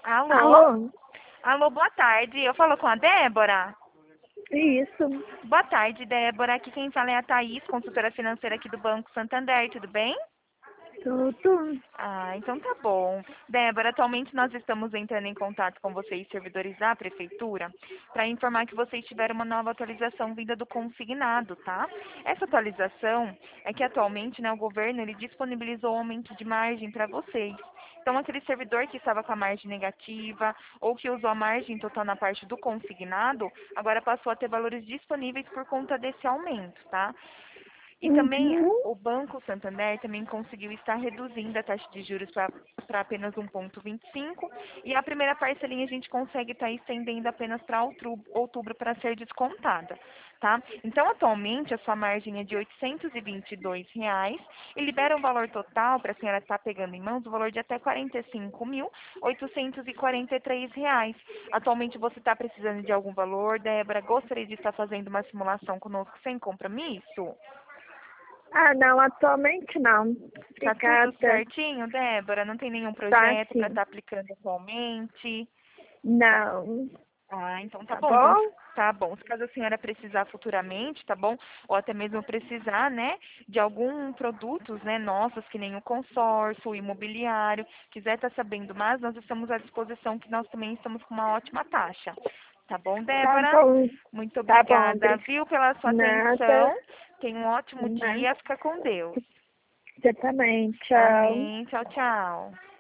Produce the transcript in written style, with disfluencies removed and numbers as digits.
Alô? Alô? Alô, boa tarde. Eu falo com a Débora? Isso. Boa tarde, Débora. Aqui quem fala é a Thaís, consultora financeira aqui do Banco Santander. Tudo bem? Tudo. Ah, então tá bom. Débora, atualmente nós estamos entrando em contato com vocês, servidores da Prefeitura, para informar que vocês tiveram uma nova atualização vinda do consignado, tá? Essa atualização é que atualmente, né, o governo ele disponibilizou um aumento de margem para vocês. Então, aquele servidor que estava com a margem negativa ou que usou a margem total na parte do consignado, agora passou a ter valores disponíveis por conta desse aumento, tá? E também Uhum. o Banco Santander também conseguiu estar reduzindo a taxa de juros para apenas 1,25 e a primeira parcelinha a gente consegue estar estendendo apenas para outubro para ser descontada, tá? Então, atualmente, a sua margem é de R$ 822 e libera um valor total para a senhora estar pegando em mãos o valor de até R$ 45.843. Atualmente, você está precisando de algum valor, Débora? Gostaria de estar fazendo uma simulação conosco sem compromisso? Ah, não, atualmente não. Tá tudo Obrigada. certinho, Débora? Não tem nenhum Tá projeto para sim. estar aplicando atualmente? Não. Ah, então tá Tá bom. Então, bom? tá bom. Se caso a senhora precisar futuramente, tá bom? Ou até mesmo precisar, né, de algum produtos, né, nossos, que nem o consórcio, o imobiliário, quiser estar sabendo mais, nós estamos à disposição, que nós também estamos com uma ótima taxa. Tá bom, Tá Débora? bom. Muito Tá bom, obrigada, viu, pela sua nada. atenção. Tenha um ótimo Mas dia. Fica com Deus. você também. Tchau. Amém. Tchau, tchau.